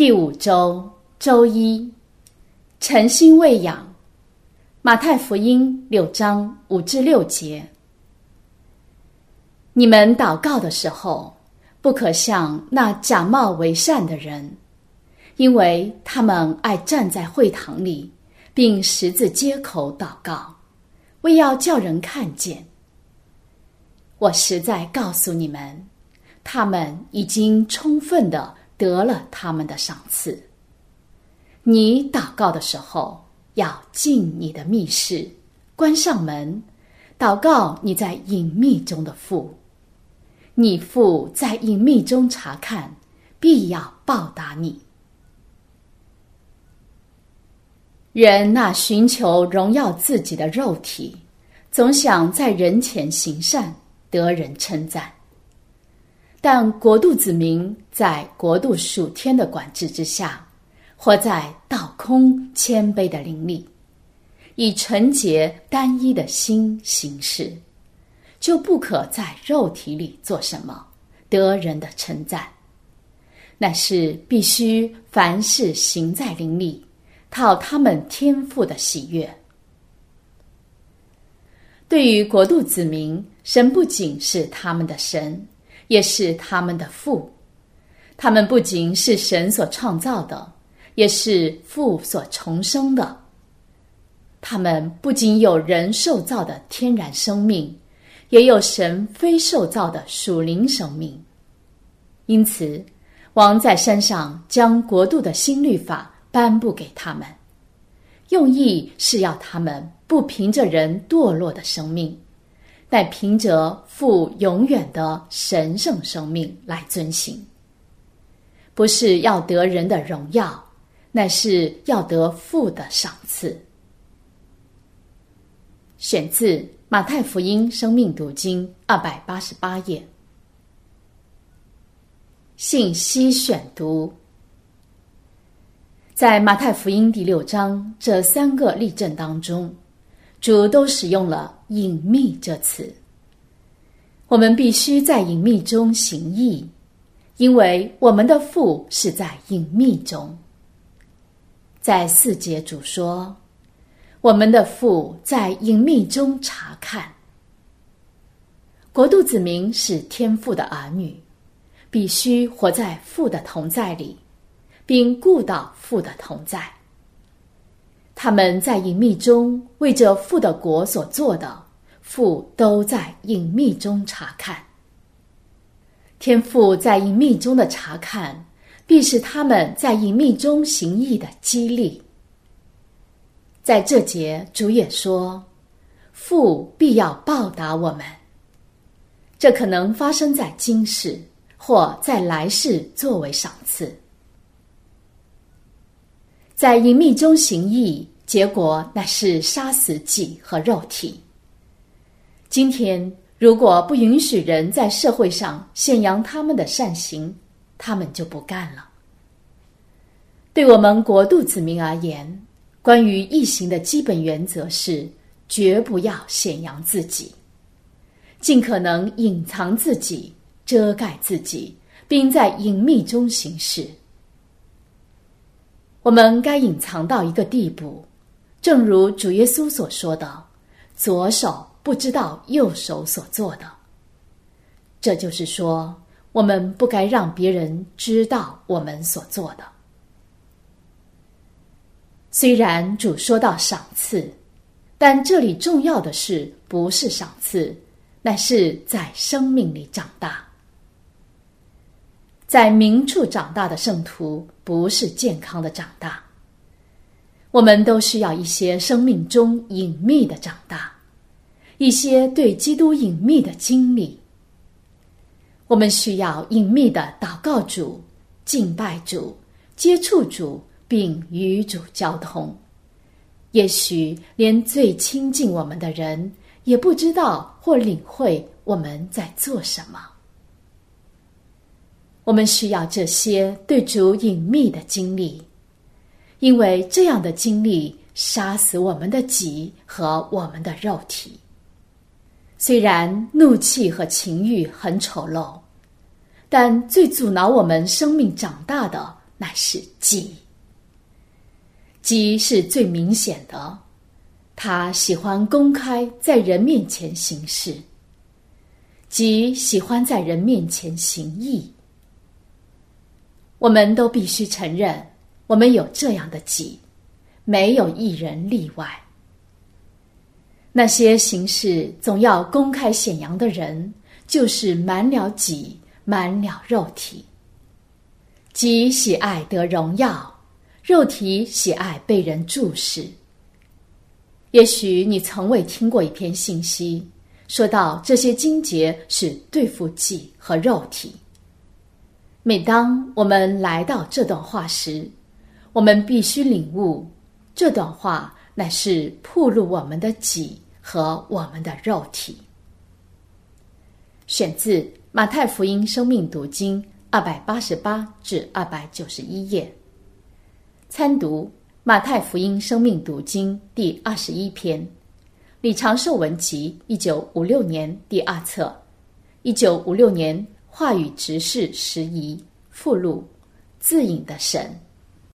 第5周周一，诚心喂养。马太福音6章5至6节。你们祷告的时候，不可像那假冒为善的人，因为他们爱站在会堂里，并十字街口祷告，为要叫人看见。我实在告诉你们，他们已经充分地得了他们的赏赐。你祷告的时候，要进你的密室，关上门，祷告你在隐秘中的父。你父在隐秘中查看，必要报答你。人那寻求荣耀自己的肉体，总想在人前行善，得人称赞。但国度子民在国度属天的管制之下，活在道空谦卑的灵里，以纯洁单一的心行事，就不可在肉体里做什么得人的称赞，乃是必须凡事行在灵里，讨他们天父的喜悦。对于国度子民，神不仅是他们的神，也是他们的父。他们不仅是神所创造的，也是父所重生的。他们不仅有人受造的天然生命，也有神非受造的属灵生命。因此，王在山上将国度的新律法颁布给他们，用意是要他们不凭着人堕落的生命，乃凭着父永远的神圣生命来遵行。不是要得人的荣耀，乃是要得父的赏赐。选自马太福音生命读经288页。信息选读。在马太福音第6章这3个例证当中，主都使用了隐秘这词。我们必须在隐秘中行义，因为我们的父是在隐秘中。在4节主说，我们的父在隐秘中查看。国度子民是天父的儿女，必须活在父的同在里，并顾到父的同在。他们在隐秘中为着父的国所做的，父都在隐秘中查看。天父在隐秘中的查看，必是他们在隐秘中行义的激励。在这节主也说，父必要报答我们。这可能发生在今世，或在来世作为赏赐。在隐秘中行义，结果乃是杀死己和肉体。今天如果不允许人在社会上宣扬他们的善行，他们就不干了。对我们国度子民而言，关于义行的基本原则是绝不要显扬自己，尽可能隐藏自己，遮盖自己，并在隐秘中行事。我们该隐藏到一个地步，正如主耶稣所说的，左手不知道右手所做的。这就是说，我们不该让别人知道我们所做的。虽然主说到赏赐，但这里重要的是不是赏赐，乃是在生命里长大。在明处长大的圣徒不是健康的长大。我们都需要一些生命中隐秘的长大，一些对基督隐秘的经历。我们需要隐秘的祷告主、敬拜主、接触主，并与主交通。也许连最亲近我们的人也不知道或领会我们在做什么。我们需要这些对主隐秘的经历，因为这样的经历杀死我们的己和我们的肉体。虽然怒气和情欲很丑陋，但最阻挠我们生命长大的乃是己。己是最明显的，他喜欢公开在人面前行事，己喜欢在人面前行义。我们都必须承认，我们有这样的己，没有一人例外。那些行事总要公开显扬的人，就是满了己，满了肉体。己喜爱得荣耀，肉体喜爱被人注视。也许你从未听过一篇信息，说到这些经节是对付己和肉体。每当我们来到这段话时，我们必须领悟，这段话乃是暴露我们的己和我们的肉体。选自马太福音生命读经288至291页，参读马太福音生命读经第21篇，李长寿文集1956年第2册，1956年话语执事拾遗附录，自隐的神。